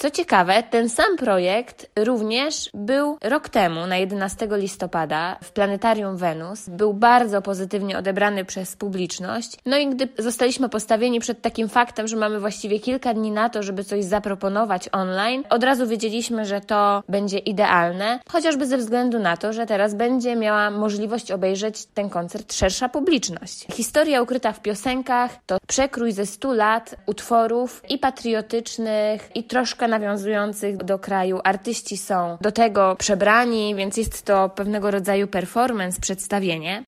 Co ciekawe, ten sam projekt również był rok temu, na 11 listopada w Planetarium Wenus. Był bardzo pozytywnie odebrany przez publiczność. No i gdy zostaliśmy postawieni przed takim faktem, że mamy właściwie kilka dni na to, żeby coś zaproponować online, od razu wiedzieliśmy, że to będzie idealne, chociażby ze względu na to, że teraz będzie miała możliwość obejrzeć ten koncert szersza publiczność. Historia ukryta w piosenkach to przekrój ze 100 lat utworów i patriotycznych, i troszkę nawiązujących do kraju. Artyści są do tego przebrani, więc jest to pewnego rodzaju performance, przedstawienie.